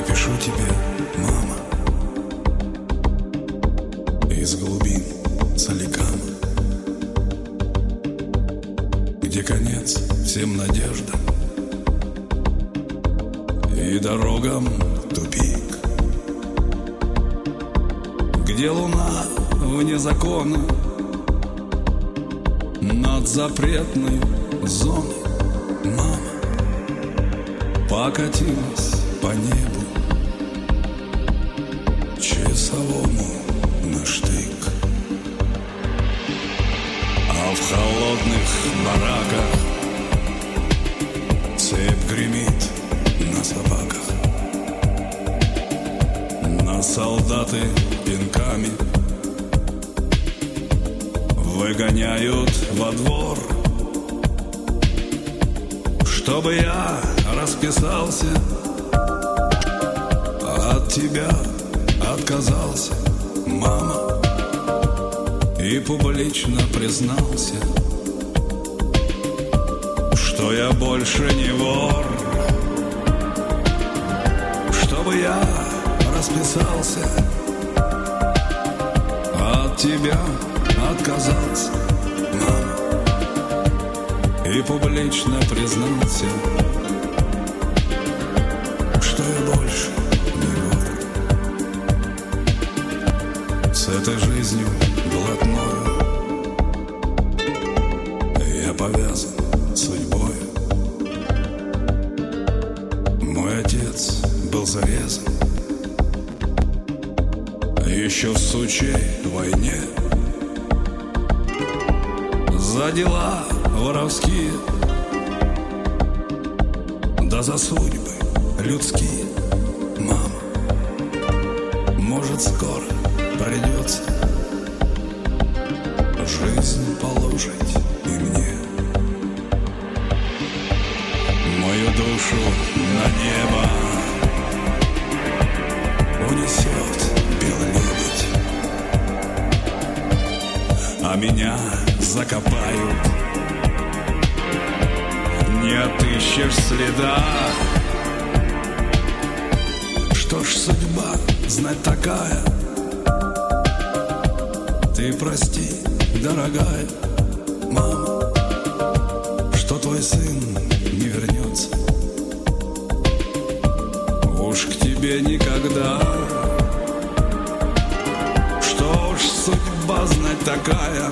пишу тебе, мама, из глубин Соликама, где конец всем надеждам и дорогам тупик, где луна вне закона над запретной зоной, мама, покатилась по небу часовому на штык. А в холодных бараках цепь гремит на собаках, на солдаты пинками выгоняют во двор, чтобы я расписался, от тебя отказался, мама, и публично признался, что я больше не вор. Чтобы я расписался, от тебя отказался, мама, и публично признался, что я больше не вор. С этой жизнью блатною я повязан судьбой. Мой отец был зарезан еще в сучьей войне за дела воровские, да за судьбы людские, мама. Может, скоро придется жизнь положить и мне. Мою душу на небо унесет белый лебедь, а меня закопают, не отыщешь следа. Что ж судьба, знать такая, ты прости, дорогая, мама, что твой сын не вернется уж к тебе никогда. Что ж судьба, знать такая,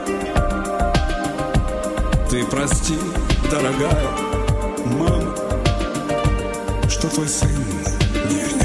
ты прости, дорогая, мама, что твой сын не вернется.